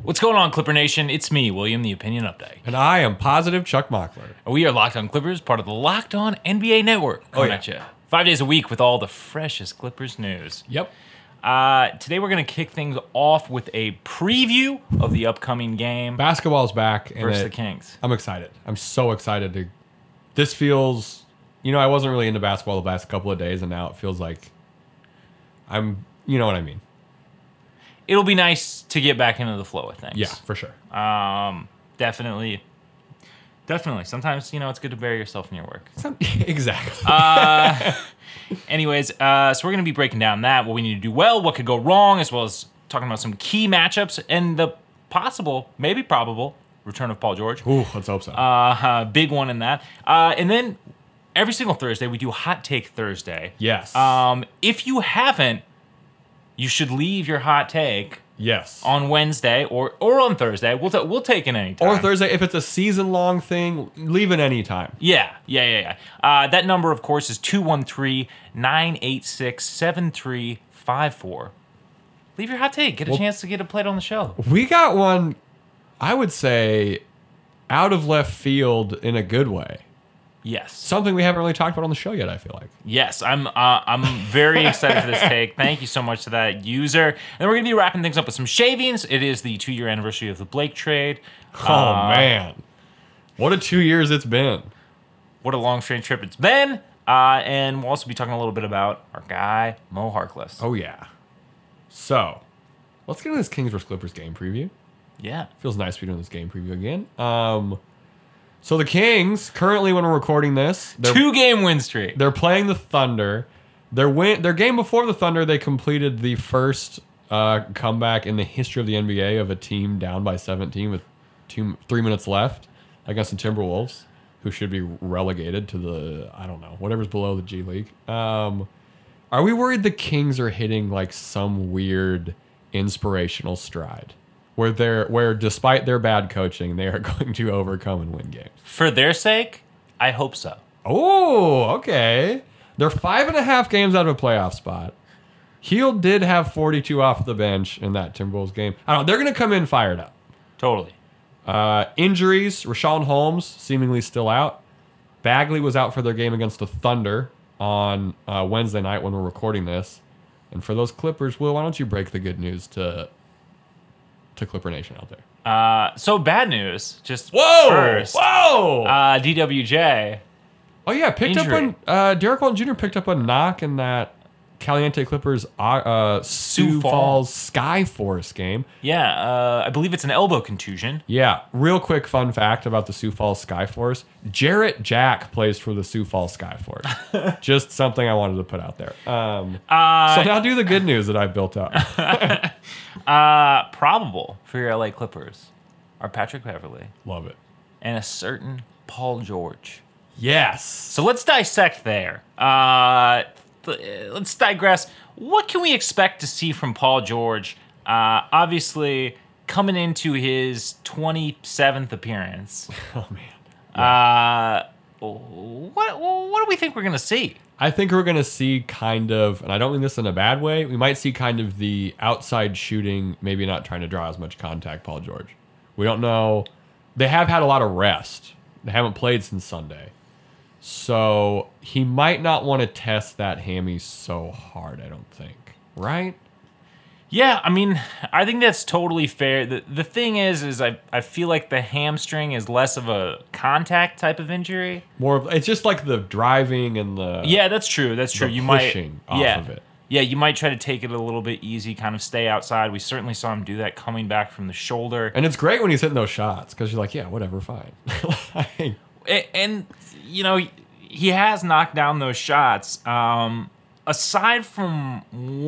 What's going on, Clipper Nation? It's me, William, the Opinion Update. And I am positive Chuck Mockler. We are Locked On Clippers, part of the Locked On NBA Network. Coming at you 5 days a week with all the freshest Clippers news. Yep. Today we're going to kick things off with a preview of the upcoming game Basketball's back. versus the Kings. I'm excited. I'm so excited to. This feels, I wasn't really into basketball the last couple of days, and now it feels like you know what I mean. It'll be nice to get back into the flow of things. Yeah, for sure. Definitely. Sometimes, it's good to bury yourself in your work. Exactly. Anyways, so we're going to be breaking down that, what we need to do well, what could go wrong, as well as talking about some key matchups and the possible, maybe probable, return of Paul George. Ooh, let's hope so. Big one in that. And then every single Thursday, we do Hot Take Thursday. Yes. If you haven't, you should leave your hot take yes. on Wednesday or on Thursday. We'll take it anytime. Or Thursday, if it's a season-long thing, leave it anytime. Yeah. That number, of course, is 213-986-7354. Leave your hot take. Get a chance to get it played on the show. We got one, I would say, out of left field in a good way. Yes. Something we haven't really talked about on the show yet, I feel like. Yes, I'm very excited for this take. Thank you so much to that user. And we're going to be wrapping things up with some shavings. It is the 2-year anniversary of the Blake trade. Oh, man. What a 2 years it's been. What a long, strange trip it's been. And we'll also be talking a little bit about our guy, Mo Harkless. Oh, yeah. So, let's get into this Kings vs. Clippers game preview. Yeah. Feels nice to be doing this game preview again. So the Kings, currently when we're recording this, 2-game win streak. They're playing the Thunder. Their game before the Thunder, they completed the first comeback in the history of the NBA of a team down by 17 with 3 minutes left against the Timberwolves, who should be relegated to the, I don't know, whatever's below the G League. Are we worried the Kings are hitting like some weird inspirational stride? Where despite their bad coaching, they are going to overcome and win games. For their sake, I hope so. Oh, okay. They're 5.5 games out of a playoff spot. Heel did have 42 off the bench in that Timberwolves game. I don't know. They're going to come in fired up. Totally. Injuries, Richaun Holmes seemingly still out. Bagley was out for their game against the Thunder on Wednesday night when we're recording this. And for those Clippers, Will, why don't you break the good news to Clipper Nation out there? So bad news. Just Whoa! first. Whoa! DWJ. Oh yeah, Derek Walton Jr. picked up a knock in that Caliente Clippers Sioux Falls Skyforce game. Yeah, I believe it's an elbow contusion. Yeah, real quick fun fact about the Sioux Falls Skyforce. Jarrett Jack plays for the Sioux Falls Skyforce. Just something I wanted to put out there. So now do the good news that I've built up. Probable for your LA Clippers are Patrick Beverley. Love it. And a certain Paul George. Yes. So let's dissect there. Let's digress. What can we expect to see from Paul George? Obviously, coming into his 27th appearance. Oh, man. Yeah. What do we think we're going to see? I think we're going to see kind of, and I don't mean this in a bad way, we might see kind of the outside shooting, maybe not trying to draw as much contact, Paul George. We don't know. They have had a lot of rest. They haven't played since Sunday. So he might not want to test that hammy so hard, I don't think. Right? Yeah, I mean, I think that's totally fair. The thing is I feel like the hamstring is less of a contact type of injury. It's just like the driving and the Yeah, that's true. That's true. You pushing might off of it. Yeah, you might try to take it a little bit easy, kind of stay outside. We certainly saw him do that coming back from the shoulder. And it's great when he's hitting those shots because you're like, yeah, whatever, fine. And he has knocked down those shots. Aside from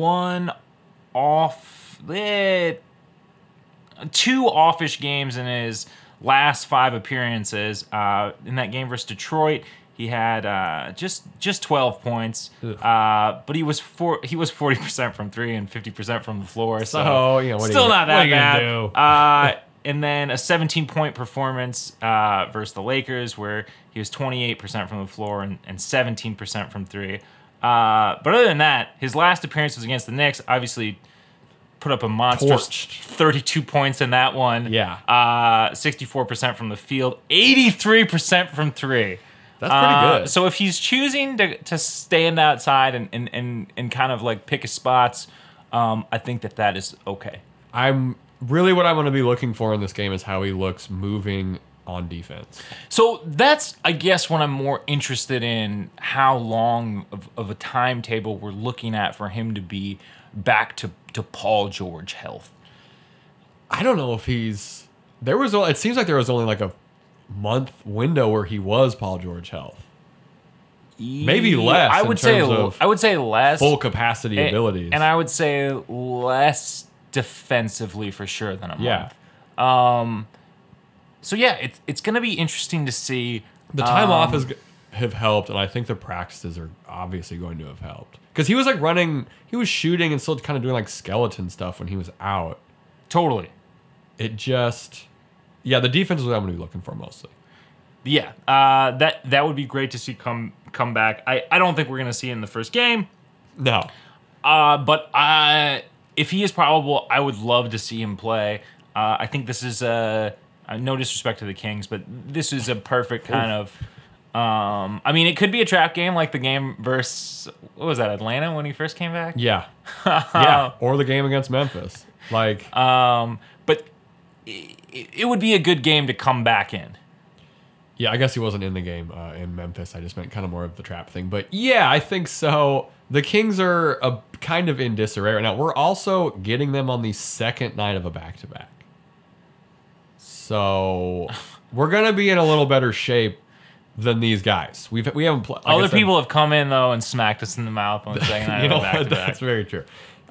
two offish games in his last 5 appearances, in that game versus Detroit, he had just 12 points, but he was 40% from 3 and 50% from the floor. So still not that bad. And then a 17-point performance versus the Lakers, where he was 28% from the floor and 17% from 3. But other than that, his last appearance was against the Knicks. Obviously, put up a monstrous Torched. 32 points in that one. Yeah. 64% from the field, 83% from three. That's pretty good. So if he's choosing to stand outside and kind of like pick his spots, I think that is okay. What I want to be looking for in this game is how he looks moving on defense. So that's, I guess, what I'm more interested in, how long of a timetable we're looking at for him to be back to Paul George health. I don't know if he's... It seems like there was only like a month window where he was Paul George health. Maybe less. I would say less. Full capacity abilities. And I would say less defensively for sure than a month. Yeah. So yeah, it's going to be interesting to see. The time off have helped, and I think the practices are obviously going to have helped. Because he was like running, he was shooting and still kind of doing like skeleton stuff when he was out. Totally. It just... Yeah, the defense is what I'm going to be looking for mostly. Yeah, that would be great to see come back. I don't think we're going to see it in the first game. No. But if he is probable, I would love to see him play. I think this is no disrespect to the Kings, but this is a perfect kind of... I mean, it could be a trap game like the game versus... What was that, Atlanta when he first came back? Yeah. Yeah, or the game against Memphis. Like... But it would be a good game to come back in. Yeah, I guess he wasn't in the game in Memphis. I just meant kind of more of the trap thing. But yeah, I think so. The Kings are kind of in disarray right now. We're also getting them on the second night of a back-to-back. So we're going to be in a little better shape than these guys. We haven't played. Other people have come in, though, and smacked us in the mouth on the second night of a back-to-back. That's very true.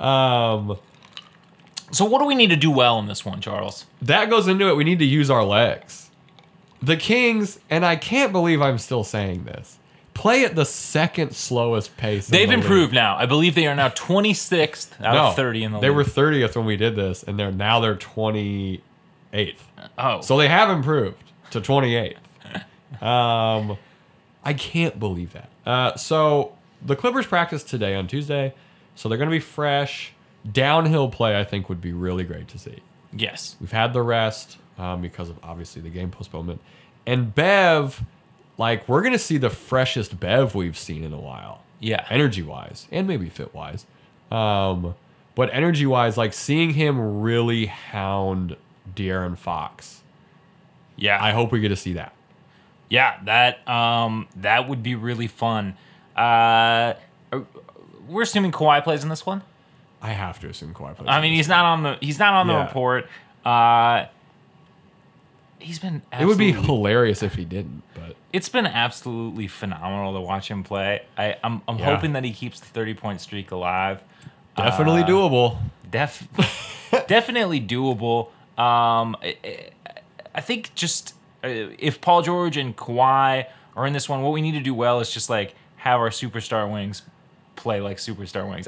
So what do we need to do well in this one, Charles? That goes into it. We need to use our legs. The Kings, and I can't believe I'm still saying this, play at the second slowest pace. They've improved now. I believe they are now 26th out of 30 in the league. They were 30th when we did this, and they're 28th. Oh. So they have improved to 28th. I can't believe that. So the Clippers practice today on Tuesday, so they're going to be fresh. Downhill play, I think, would be really great to see. Yes. We've had the rest because of, obviously, the game postponement. And Bev, like, we're going to see the freshest Bev we've seen in a while. Yeah. Energy-wise, and maybe fit-wise. But energy-wise, like, seeing him really hound De'Aaron Fox. Yeah. I hope we get to see that. Yeah, that would be really fun. We're assuming Kawhi plays in this one? I have to assume Kawhi plays. I mean, he's not on the report. He's been. It would be hilarious if he didn't, but it's been absolutely phenomenal to watch him play. I'm hoping that he keeps the 30-point streak alive. Definitely doable. Definitely doable. I think just if Paul George and Kawhi are in this one, what we need to do well is just like have our superstar wings play like superstar wings.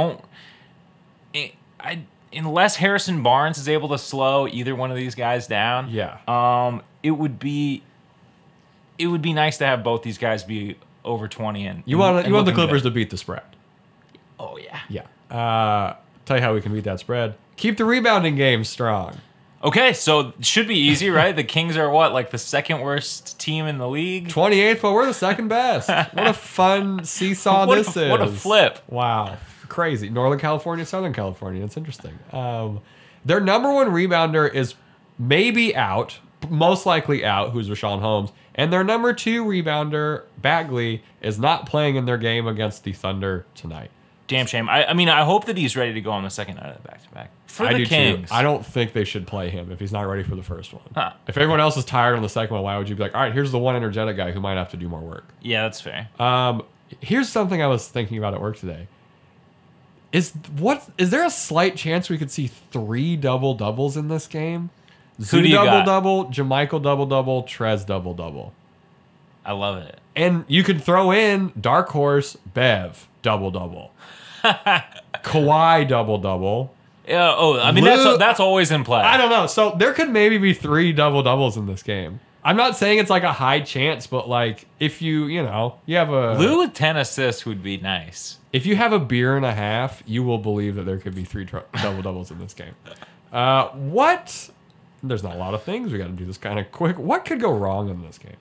Unless Harrison Barnes is able to slow either one of these guys down, it would be nice to have both these guys be over 20 and you want the Clippers to beat the spread. Oh yeah. Yeah. Tell you how we can beat that spread. Keep the rebounding game strong. Okay, so it should be easy, right? The Kings are what, like the second worst team in the league? 28th, but we're the second best. What a fun seesaw this is. What a flip. Wow. Crazy. Northern California, Southern California. That's interesting. Their number one rebounder is maybe out, most likely out, who's Rashawn Holmes. And their number two rebounder, Bagley, is not playing in their game against the Thunder tonight. Damn shame. I mean, I hope that he's ready to go on the second night of the back-to-back. For the Kings. Too. I don't think they should play him if he's not ready for the first one. Huh. If everyone else is tired on the second one, why would you be like, all right, here's the one energetic guy who might have to do more work? Yeah, that's fair. Here's something I was thinking about at work today. Is there a slight chance we could see 3 double-doubles in this game? Who do you got? Double-double, JaMychal double-double, Trez double-double. I love it. And you could throw in Dark Horse, Bev, double-double. Kawhi, double-double. Yeah, I mean, that's always in play. I don't know. So there could maybe be 3 double-doubles in this game. I'm not saying it's like a high chance, but like if you have a Lou with 10 assists would be nice. if you have a beer and a half, you will believe that there could be 3 double doubles in this game. What? There's not a lot of things. We got to do this kind of quick. What could go wrong in this game?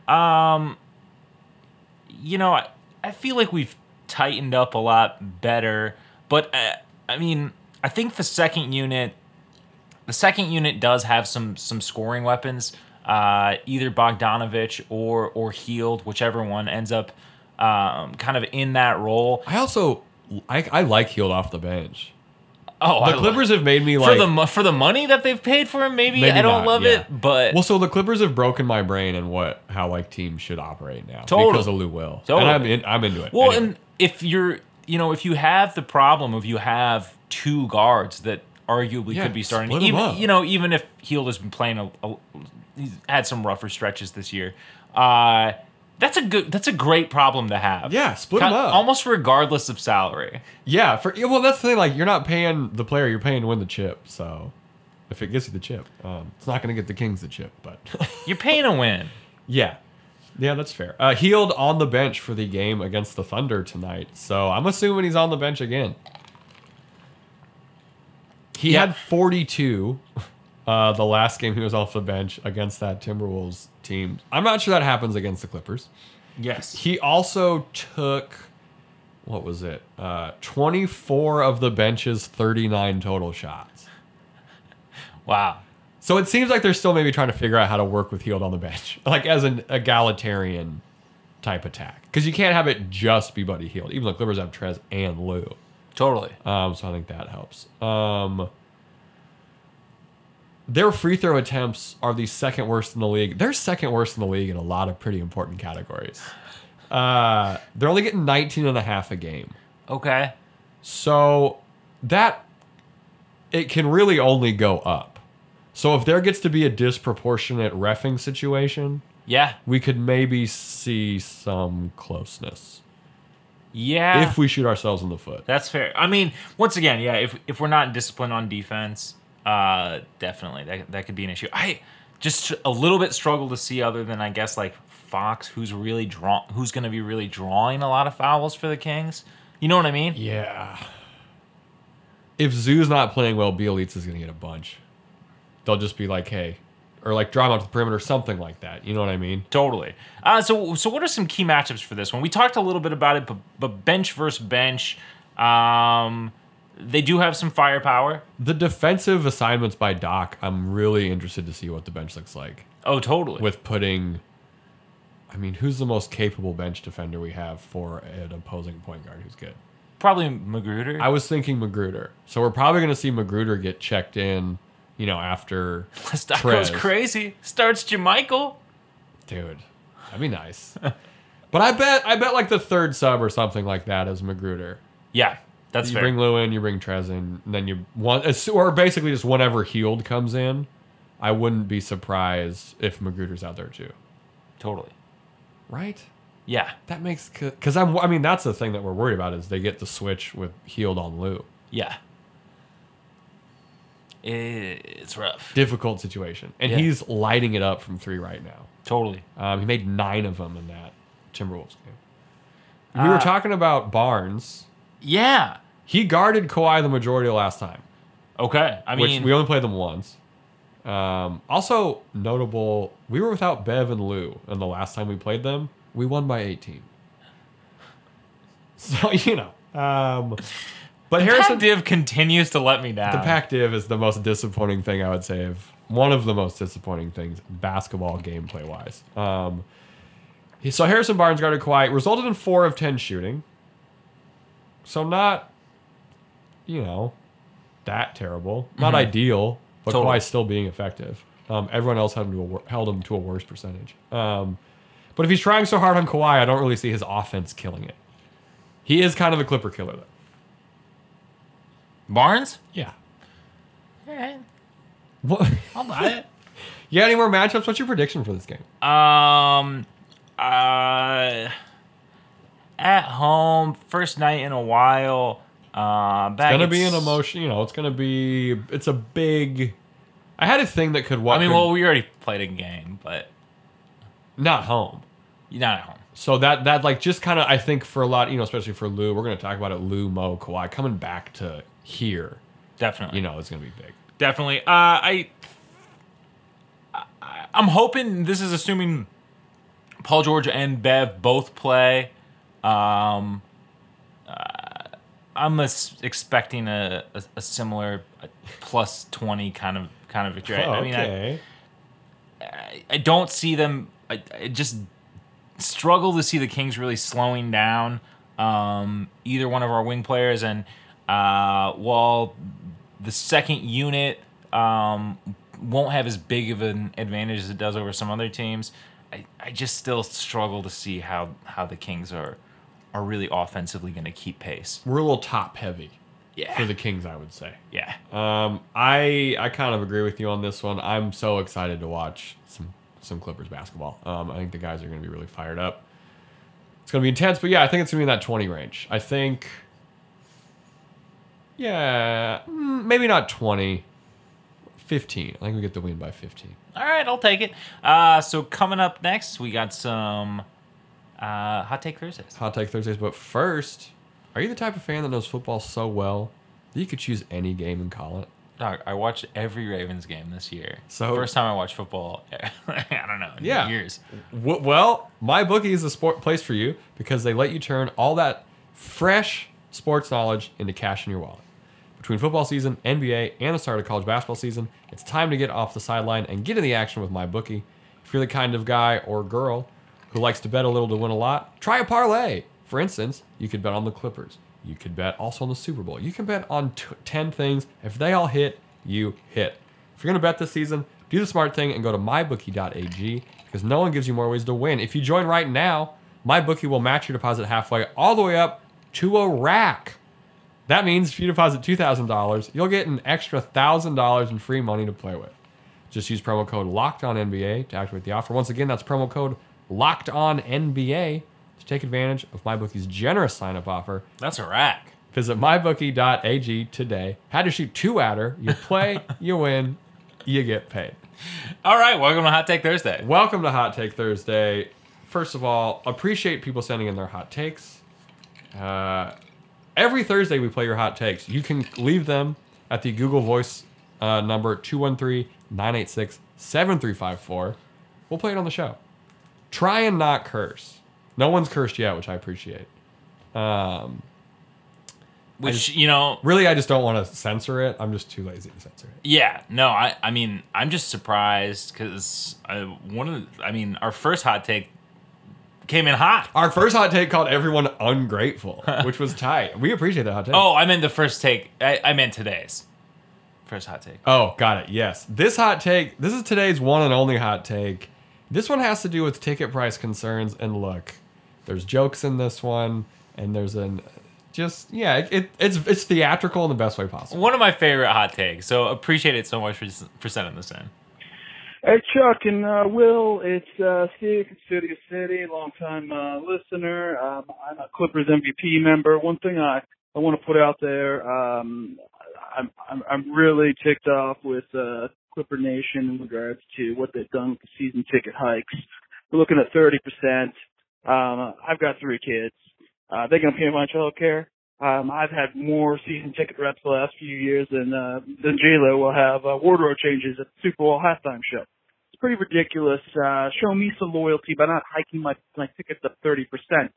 I feel like we've tightened up a lot better, but I mean, I think the second unit does have some scoring weapons. Either Bogdanovich or Hield, whichever one ends up kind of in that role. I like Hield off the bench. Oh, the Clippers have made me like for the money that they've paid for him. Maybe I don't love it, but so the Clippers have broken my brain and how like teams should operate now because of Lou Will. Totally. And I'm into it. Well, anyway. and if if you have the problem of you have 2 guards that arguably could be starting, split 'em up. even if Hield has been playing he's had some rougher stretches this year. That's a great problem to have. Yeah, split them up. Almost regardless of salary. Yeah, well, that's the thing. Like, you're not paying the player; you're paying to win the chip. So, if it gets you the chip, it's not going to get the Kings the chip, but You're paying to win. yeah, that's fair. Hield on the bench for the game against the Thunder tonight, so I'm assuming he's on the bench again. He had 42. The last game he was off the bench against that Timberwolves team. I'm not sure that happens against the Clippers. Yes. He also took, 24 of the bench's 39 total shots. Wow. So it seems like they're still maybe trying to figure out how to work with Hield on the bench, like as an egalitarian type attack. Because you can't have it just be Buddy Hield, even though Clippers have Trez and Lou. Totally. So I think that helps. Their free throw attempts are the second worst in the league. They're second worst in the league in a lot of pretty important categories. They're only getting 19.5 a game. Okay. So it can really only go up. So if there gets to be a disproportionate reffing situation, Yeah. we could maybe see some closeness. Yeah. If we shoot ourselves in the foot. That's fair. I mean, once again, yeah, if we're not disciplined on defense, definitely that could be an issue. I just a little bit struggle to see, other than I guess like Fox, who's going to be really drawing a lot of fouls for the Kings. You know what I mean? Yeah. If Zoo's not playing well, Bielitsa's going to get a bunch. They'll just be like, hey, or like draw him out to the perimeter, something like that. You know what I mean? Totally. So what are some key matchups for this one? We talked a little bit about it, but bench versus bench. They do have some firepower. The defensive assignments by Doc, I'm really interested to see what the bench looks like. Oh, totally. With who's the most capable bench defender we have for an opposing point guard who's good? Probably Magruder. I was thinking Magruder. So we're probably going to see Magruder get checked in, after That goes crazy. Starts Jermichael. Dude, that'd be nice. But I bet like the third sub or something like that is Magruder. Yeah. That's you fair. bring Lou in, you bring Trez in, and then or basically just whenever Hield comes in, I wouldn't be surprised if Magruder's out there too. Totally. Right? Yeah. That makes because that's the thing that we're worried about is they get the switch with Hield on Lou. Yeah. It's rough. Difficult situation, and he's lighting it up from 3 right now. Totally. He made 9 of them in that Timberwolves game. We were talking about Barnes. Yeah. He guarded Kawhi the majority of last time. Okay. Which we only played them once. Also notable, we were without Bev and Lou, and the last time we played them, we won by 18. So, but Harrison Pac-Div continues to let me down. The Pac-Div is the most disappointing thing I would say one of the most disappointing things basketball gameplay wise. So Harrison Barnes guarded Kawhi, resulted in 4 of 10 shooting. So not, that terrible. Not ideal, but Totally. Kawhi's still being effective. Everyone else held him to a worse percentage. But if he's trying so hard on Kawhi, I don't really see his offense killing it. He is kind of a Clipper killer, though. Barnes? Yeah. All right. What? I'll buy it. You got any more matchups? What's your prediction for this game? At home, first night in a while. It's gonna be an emotion. It's a big. I had a thing that could. We already played a game, but not home. You're not at home. So that like just kind of, I think for a lot, especially for Lou, we're going to talk about it, Lou, Mo, Kawhi, coming back to here, Definitely. it's going to be big. Definitely. I'm hoping, this is assuming Paul George and Bev both play. I'm expecting a similar plus 20 kind of victory. Okay. I don't see them. I just struggle to see the Kings really slowing down either one of our wing players. And while the second unit won't have as big of an advantage as it does over some other teams, I just still struggle to see how the Kings are really offensively going to keep pace. We're a little top heavy Yeah. for the Kings, I would say. Yeah. I kind of agree with you on this one. I'm so excited to watch some Clippers basketball. I think the guys are going to be really fired up. It's going to be intense, but yeah, I think it's going to be in that 20 range. I think, yeah, maybe not 20, 15. I think we get the win by 15. All right, I'll take it. So coming up next, we got some Hot Take Thursdays. Hot Take Thursdays, but first, are you the type of fan that knows football so well that you could choose any game and call it? Dog, I watched every Ravens game this year. So first time I watched football, I don't know, in years. Well, MyBookie is the place for you because they let you turn all that fresh sports knowledge into cash in your wallet. Between football season, NBA, and the start of college basketball season, it's time to get off the sideline and get in the action with MyBookie. If you're the kind of guy or girl who likes to bet a little to win a lot, try a parlay. For instance, you could bet on the Clippers. You could bet also on the Super Bowl. You can bet on 10 things. If they all hit, you hit. If you're going to bet this season, do the smart thing and go to mybookie.ag because no one gives you more ways to win. If you join right now, MyBookie will match your deposit halfway all the way up to a rack. That means if you deposit $2,000, you'll get an extra $1,000 in free money to play with. Just use promo code LOCKEDONNBA to activate the offer. Once again, that's promo code LOCKEDONNBA to take advantage of MyBookie's generous sign-up offer. That's a rack. Visit mybookie.ag today. Had to shoot 2-outer. You play, you win, you get paid. All right, welcome to Hot Take Thursday. Welcome to Hot Take Thursday. First of all, appreciate people sending in their hot takes. Every Thursday we play your hot takes. You can leave them at the Google Voice number 213-986-7354. We'll play it on the show. Try and not curse. No one's cursed yet, which I appreciate. Really, I just don't want to censor it. I'm just too lazy to censor it. Yeah, no, I mean, I'm just surprised because our first hot take came in hot. Our first hot take called everyone ungrateful, which was tight. We appreciate that hot take. Oh, I meant the first take. I meant today's first hot take. Oh, got it. Yes. This hot take, this is today's one and only hot take. This one has to do with ticket price concerns. And look, there's jokes in this one, and there's it's theatrical in the best way possible. One of my favorite hot takes. So appreciate it so much for sending this in. Hey, Chuck and Will, it's Steve from Studio City, longtime listener. I'm a Clippers MVP member. One thing I want to put out there, I'm really ticked off with Clipper Nation in regards to what they've done with the season ticket hikes. We're looking at 30%. I've got 3 kids. They're going to pay my child care. I've had more season ticket reps the last few years than J-Lo will have wardrobe changes at the Super Bowl halftime show. It's pretty ridiculous. Show me some loyalty by not hiking my tickets up 30%.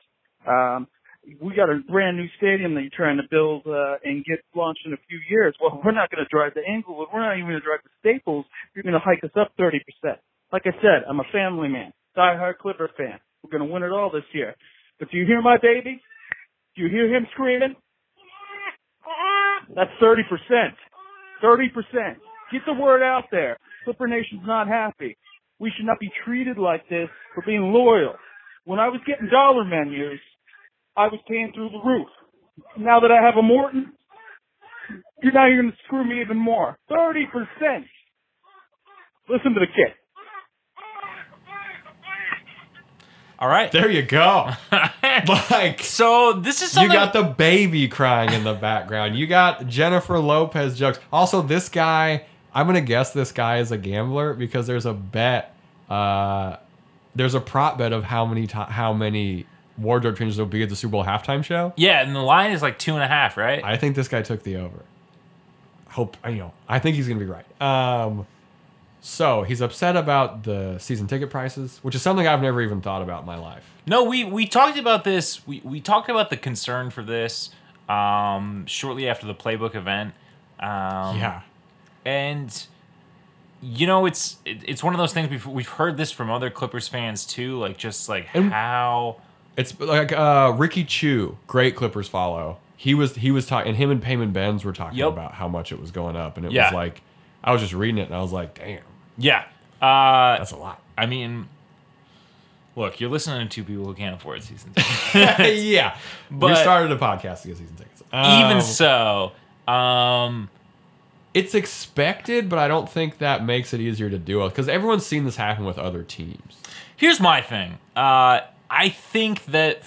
We got a brand new stadium that you're trying to build and get launched in a few years. Well, we're not going to drive to Inglewood. We're not even going to drive to Staples. You're going to hike us up 30%. Like I said, I'm a family man, diehard Clipper fan. We're going to win it all this year. But do you hear my baby? Do you hear him screaming? That's 30%. 30%. Get the word out there. Clipper Nation's not happy. We should not be treated like this for being loyal. When I was getting dollar menus, I was paying through the roof. Now that I have a Morton, you're going to screw me even more. 30%. Listen to the kid. All right. There you go. So this is something. You got the baby crying in the background. You got Jennifer Lopez jokes. Also, this guy, I'm going to guess this guy is a gambler because there's a bet there's a prop bet of how many wardrobe changes there'll be at the Super Bowl halftime show. Yeah, and the line is like 2.5, right? I think this guy took the over. I think he's gonna be right. So he's upset about the season ticket prices, which is something I've never even thought about in my life. No, we talked about this. We talked about the concern for this shortly after the Playbook event. Yeah. And it's one of those things we've heard this from other Clippers fans too, like just like how it's like Ricky Chu, great Clippers follow. He was talking, and him and Payman Benz were talking about how much it was going up, and it was like I was just reading it and I was like, damn. Yeah. That's a lot. I mean, look, you're listening to two people who can't afford season tickets. Yeah. But we started a podcast to get season tickets. Even so, it's expected, but I don't think that makes it easier to do it because everyone's seen this happen with other teams. Here's my thing. I think that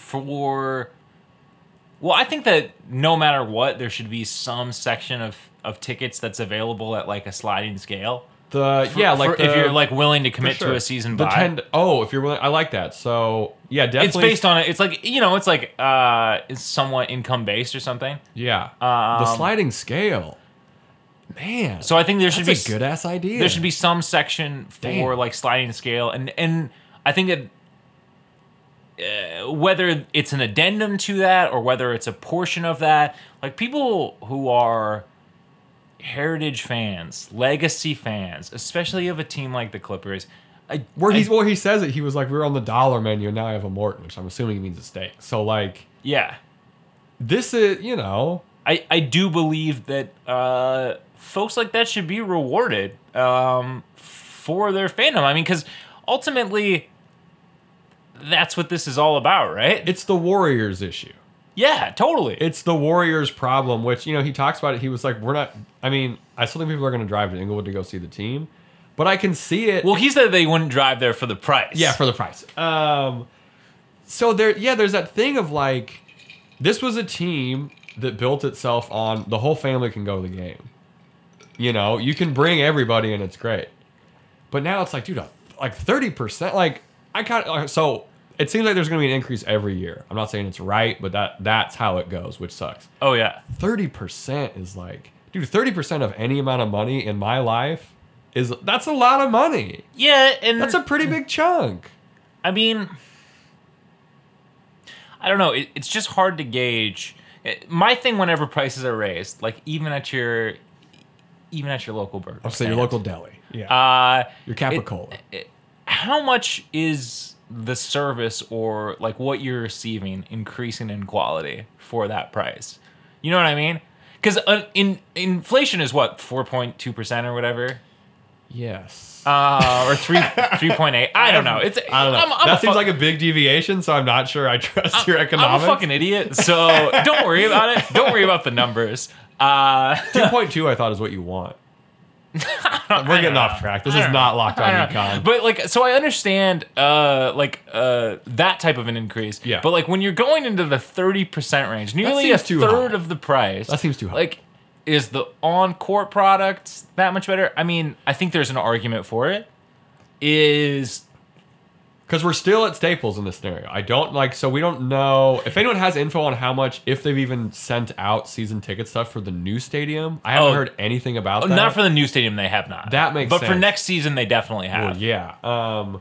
I think that no matter what, there should be some section of tickets that's available at like a sliding scale. If you're like willing to commit to a season buy. If you're willing, I like that. So yeah, definitely. It's based on it. It's like it's somewhat income based or something. Yeah, the sliding scale. Man, so I think there should be a good ass idea. There should be some section for like sliding scale, and I think that whether it's an addendum to that or whether it's a portion of that, like people who are heritage fans, legacy fans, especially of a team like the Clippers. He says it. He was like, we were on the dollar menu, and now I have a Morton, which I'm assuming he means a steak. So like, yeah, this is I do believe that folks like that should be rewarded for their fandom. I mean, because ultimately, that's what this is all about, right? It's the Warriors issue. Yeah, totally. It's the Warriors problem, which, he talks about it. He was like, I still think people are going to drive to Inglewood to go see the team, but I can see it. Well, he said they wouldn't drive there for the price. Yeah, for the price. So there's that thing of like, this was a team that built itself on the whole family can go to the game. You can bring everybody and it's great. But now it's like, dude, like 30%, like so it seems like there's going to be an increase every year. I'm not saying it's right, but that's how it goes, which sucks. Oh, yeah. 30% is like, dude, 30% of any amount of money in my life that's a lot of money. Yeah, and that's a pretty big chunk. I mean, I don't know. It's just hard to gauge. My thing whenever prices are raised, like even at your local burger I'll say your local deli. Yeah. Your Capicola. How much is the service or like what you're receiving increasing in quality for that price? You know what I mean? Because inflation is what, 4.2% or whatever. Yes. Or 3.8. I don't know. I don't know. That seems like a big deviation, so I'm not sure I trust your economics. I'm a fucking idiot, so don't worry about it. Don't worry about the numbers. 2.2 I thought is what you want. We're getting off track. This is not locked on econ. But like, so I understand that type of an increase. Yeah. But like when you're going into the 30% range, nearly a third of the price. That seems too high. Like, is the on-court product that much better? I mean, I think there's an argument for it. Because we're still at Staples in this scenario. So we don't know if anyone has info on how much, if they've even sent out season ticket stuff for the new stadium. I haven't heard anything about that. Not for the new stadium, they have not. That makes sense. But for next season, they definitely have. Well, yeah.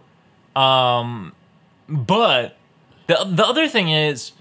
But the other thing is,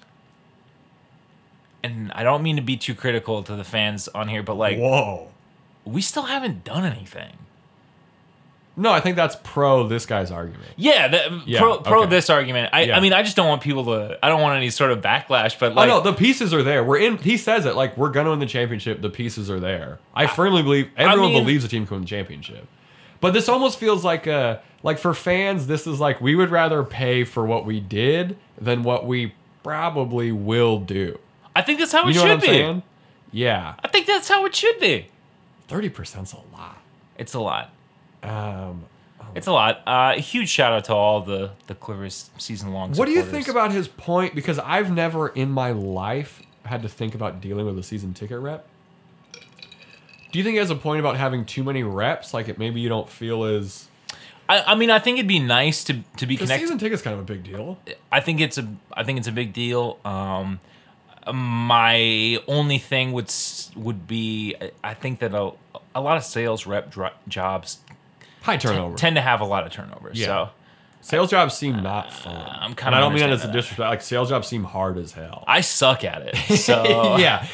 and I don't mean to be too critical to the fans on here, but like, whoa, we still haven't done anything. No, I think that's pro this guy's argument. Yeah, pro this argument. I mean, I just don't want people to. I don't want any sort of backlash. But like, no, the pieces are there. He says it like we're gonna win the championship. The pieces are there. I firmly believe everyone believes the team can win the championship. But this almost feels like for fans, this is like we would rather pay for what we did than what we probably will do. I think that's how it should be. Saying? Yeah, I think that's how it should be. 30%'s a lot. It's a lot. It's a lot. A huge shout out to all the Clippers season-long supporters. What do you think about his point? Because I've never in my life had to think about dealing with a season ticket rep. Do you think he has a point about having too many reps? Like maybe you don't feel as... I mean, I think it'd be nice to be The connected. season ticket's kind of a big deal. I think it's a big deal. My only thing would be I think that a lot of sales rep jobs High turnover. tend to have a lot of turnovers. Yeah. So Sales jobs seem not fun. I'm And kinda I don't mean that as a understand that. disrespect. Like sales jobs seem hard as hell. I suck at it. So Yeah.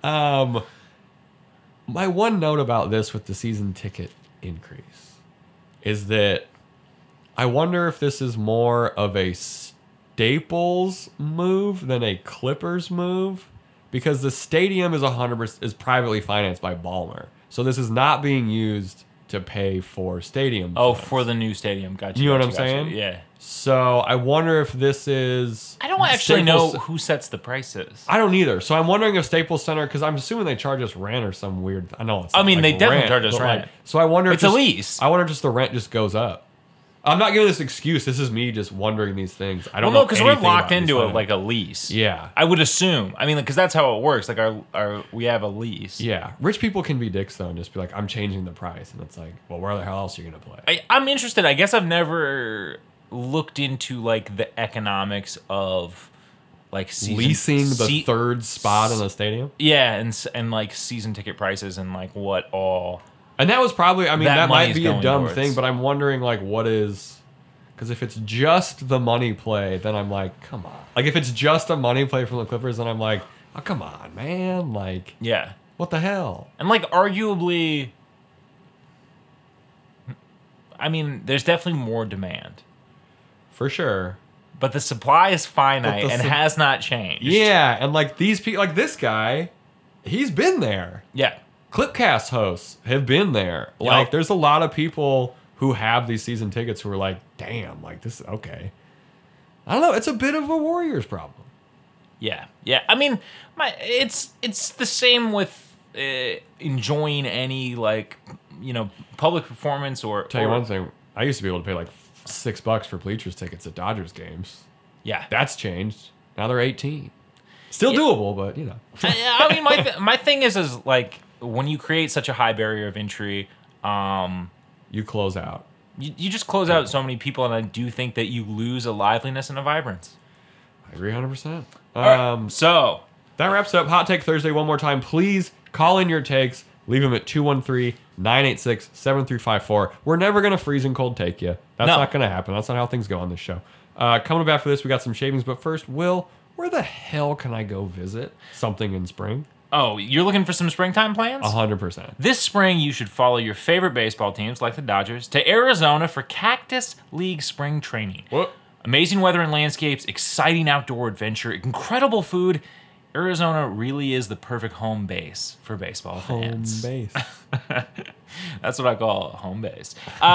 My one note about this with the season ticket increase is that I wonder if this is more of a Staples move than a Clippers move, because the stadium is 100% is privately financed by Ballmer. So this is not being used to pay for stadium. Oh, funds. for the new stadium. Gotcha. You know what gotcha, I'm gotcha. saying? Yeah. So I wonder if this is. I don't actually know Staples- who sets the prices. I don't either. So I'm wondering if Staples Center, because I'm assuming they charge us rent or some weird. I know it's. I not mean, like they definitely rent, charge us but, rent. like, so I wonder. It's if a just- lease. I wonder if just the rent just goes up. I'm not giving this excuse. This is me just wondering these things. I don't Well, no, know because we're anything locked about these into it things. like a lease. Yeah. I would assume. I mean, because that's how it works. Like our we have a lease. Yeah, rich people can be dicks though and just be like, I'm changing the price, and it's like, well, where the hell else are you gonna play? I'm interested. I guess I've never looked into like the economics of like Leasing the third spot in the stadium, Yeah, and like season ticket prices and like what all. and that was probably. I mean, That that might money's be a going dumb towards. thing, but I'm wondering like what is. Because if it's just the money play, then I'm like, come on. Like if it's just a money play from the Clippers, then I'm like, oh come on, man. Like Yeah, what the hell? and like arguably, I mean, there's definitely more demand, For sure. but the supply is finite But the and sup- has not changed. Yeah, and like these people, like this guy, he's been there. Yeah. Clipcast hosts have been there. Like, there's a lot of people who have these season tickets who are like, damn, like this is okay. I don't know. It's a bit of a Warriors problem. Yeah, yeah. I mean, it's the same with enjoying any like public performance or. Tell you one thing. I used to be able to pay like $6 for bleachers tickets at Dodgers games. Yeah, That's changed. Now they're 18. Still doable, but you know. I mean, my thing is like when you create such a high barrier of entry, You close out. you just close out so many people, and I do think that you lose a liveliness and a vibrance. I agree 100%. So That wraps up Hot Take Thursday one more time. Please call in your takes. Leave them at 213-986-7354. We're never going to freeze and cold take you. That's No. not going to happen. That's not how things go on this show. Coming up after this, we got some shavings. But first, Will, where the hell can I go visit something in spring? oh, you're looking for some springtime plans? 100%. This spring, you should follow your favorite baseball teams, like the Dodgers, to Arizona for Cactus League spring training. What? Amazing weather and landscapes, exciting outdoor adventure, incredible food. Arizona really is the perfect home base for baseball fans. Home base. That's what I call home base.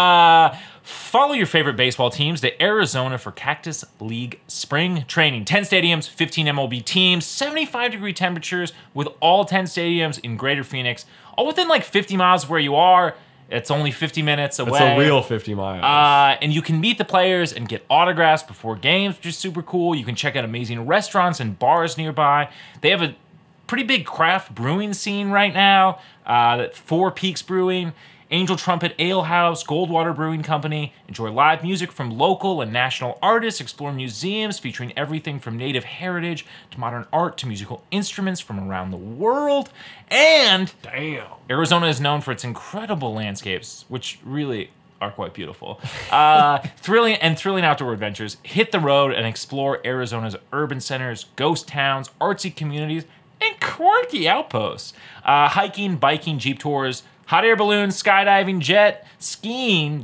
Follow your favorite baseball teams to Arizona for Cactus League spring training. 10 stadiums, 15 MLB teams, 75-degree temperatures with all 10 stadiums in Greater Phoenix, all within like 50 miles of where you are. It's only 50 minutes away. It's a real 50 miles. And you can meet the players and get autographs before games, which is super cool. You can check out amazing restaurants and bars nearby. They have a pretty big craft brewing scene right now. Four Peaks Brewing, Angel Trumpet Ale House, Goldwater Brewing Company. Enjoy live music from local and national artists. Explore museums featuring everything from native heritage to modern art to musical instruments from around the world. And Damn. Arizona is known for its incredible landscapes, which really are quite beautiful. Thrilling outdoor adventures. Hit the road and explore Arizona's urban centers, ghost towns, artsy communities, and quirky outposts. Hiking, biking, jeep tours, hot air balloons, skydiving, jet skiing,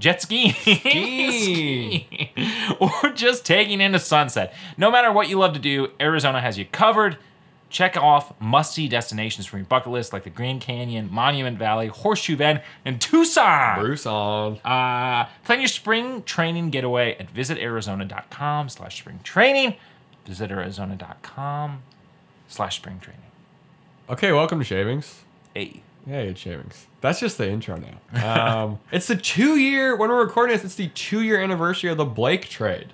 skiing, or just taking in a sunset. No matter what you love to do, Arizona has you covered. Check off must-see destinations from your bucket list like the Grand Canyon, Monument Valley, Horseshoe Bend, and Tucson. Bruce on. Plan your spring training getaway at visitarizona.com/spring training. Visitarizona.com/spring training. Okay, welcome to Shavings. Hey. Hey, it's Shavings. That's just the intro now. It's the 2-year, when we're recording this, it's the 2-year anniversary of the Blake trade.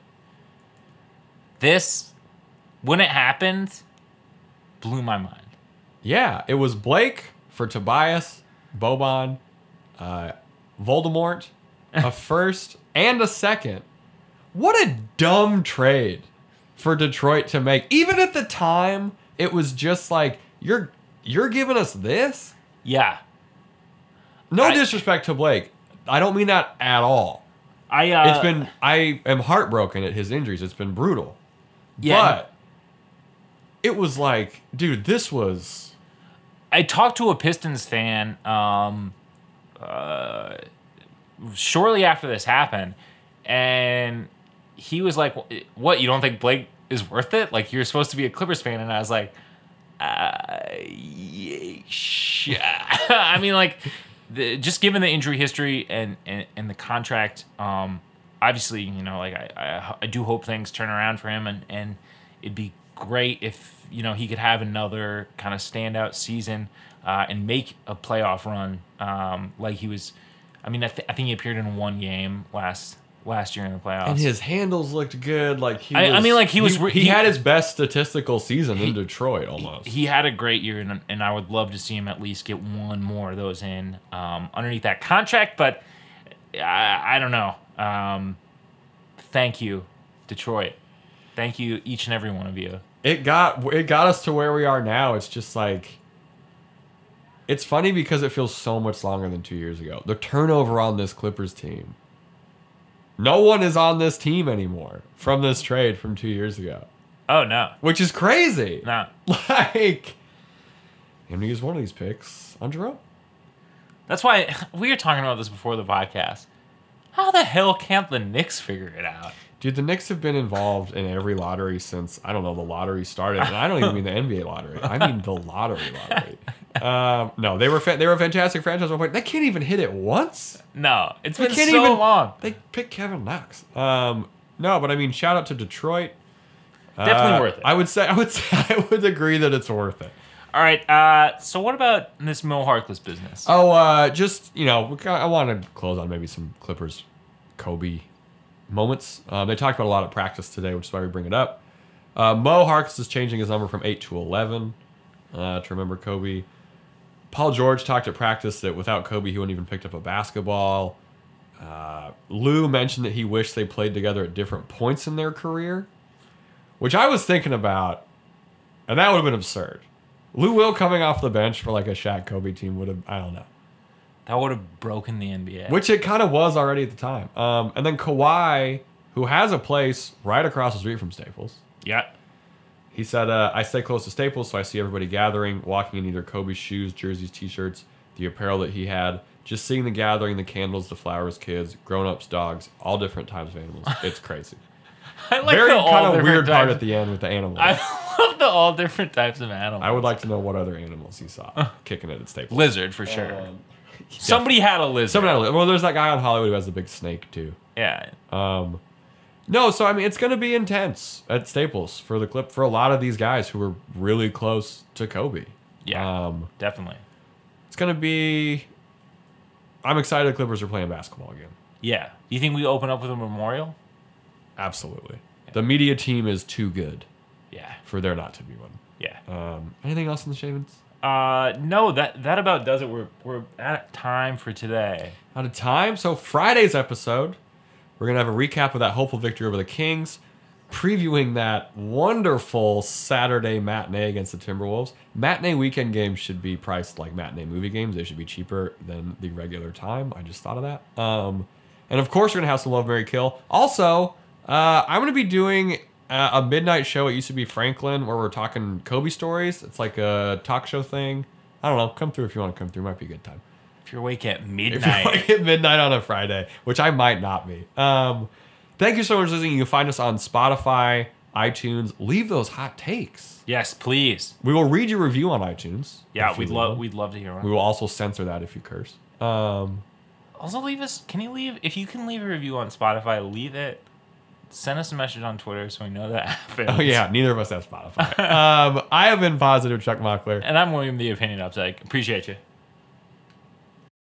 This, when it happened, blew my mind. Yeah, it was Blake for Tobias, Boban, Voldemort, a first, and a second. What a dumb trade for Detroit to make. Even at the time, it was just like, you're giving us this? Yeah. No disrespect to Blake. I don't mean that at all. I am heartbroken at his injuries. It's been brutal. Yeah. But it was like, dude, this was... I talked to a Pistons fan shortly after this happened, and he was like, what, you don't think Blake is worth it? Like, you're supposed to be a Clippers fan. And I was like, I mean, like, just given the injury history and the contract, obviously, you know, like, I do hope things turn around for him, and it'd be great if, you know, he could have another kind of standout season and make a playoff run like he was. I mean, I think he appeared in one game last year in the playoffs, and his handles looked good. Like he had his best statistical season in Detroit almost. He had a great year, and I would love to see him at least get one more of those in underneath that contract. But I don't know. Thank you, Detroit. Thank you, each and every one of you. It got us to where we are now. It's just like, it's funny because it feels so much longer than 2 years ago. The turnover on this Clippers team. No one is on this team anymore from this trade from 2 years ago. Oh, no. Which is crazy. No. Like, I'm going to use one of these picks on Jerome. That's why we were talking about this before the podcast. How the hell can't the Knicks figure it out? Dude, the Knicks have been involved in every lottery since, I don't know, the lottery started. And I don't even mean the NBA lottery. I mean the lottery. No, they were a fantastic franchise at one point. They can't even hit it once. No, it's been so long. They picked Kevin Knox. No, but I mean, shout out to Detroit. Definitely worth it. I would agree that it's worth it. All right. So what about this Mo Harkless business? Oh, just, you know, I want to close on maybe some Clippers, Kobe moments. They talked about a lot of practice today, which is why we bring it up. Mo Harkless is changing his number from 8 to 11 to remember Kobe. Paul George talked at practice that without Kobe, he wouldn't even picked up a basketball. Lou mentioned that he wished they played together at different points in their career, which I was thinking about, and that would have been absurd. Lou Will coming off the bench for like a Shaq Kobe team would have, I don't know. That would have broken the NBA. Which it kind of was already at the time. And then Kawhi, who has a place right across the street from Staples. Yeah. He said, I stay close to Staples, so I see everybody gathering, walking in either Kobe's shoes, jerseys, t-shirts, the apparel that he had. Just seeing the gathering, the candles, the flowers, kids, grown-ups, dogs, all different types of animals. It's crazy. I like very the all kind of different weird types. part at the end with the animals. I love the all different types of animals. I would like to know what other animals he saw kicking it at Staples. Lizard, for sure. Somebody had a lizard. Well, there's that guy on Hollywood who has the big snake, too. Yeah. No, so I mean, it's going to be intense at Staples for a lot of these guys who were really close to Kobe. Yeah, definitely. It's going to be... I'm excited the Clippers are playing basketball again. Yeah. Do you think we open up with a memorial? Absolutely. Yeah. The media team is too good. Yeah. For there not to be one. Yeah. Anything else in the shavings? No, that about does it. We're at time for today. Out of time? So Friday's episode, we're going to have a recap of that hopeful victory over the Kings, previewing that wonderful Saturday matinee against the Timberwolves. Matinee weekend games should be priced like matinee movie games. They should be cheaper than the regular time. I just thought of that. And of course, we're going to have some Love, Marry, Kill. Also, I'm going to be doing a midnight show at UCB Franklin where we're talking Kobe stories. It's like a talk show thing. I don't know. Come through if you want to come through. Might be a good time. If you're awake at midnight. If you're awake at midnight on a Friday, which I might not be. Thank you so much for listening. You can find us on Spotify, iTunes. Leave those hot takes. Yes, please. We will read your review on iTunes. Yeah, we'd love to hear one. We will also censor that if you curse. Also, if you can leave a review on Spotify, leave it. Send us a message on Twitter so we know that happened. Oh, yeah. Neither of us have Spotify. I have been Positive Chuck Mockler. And I'm William the Opinion Upside. Appreciate you.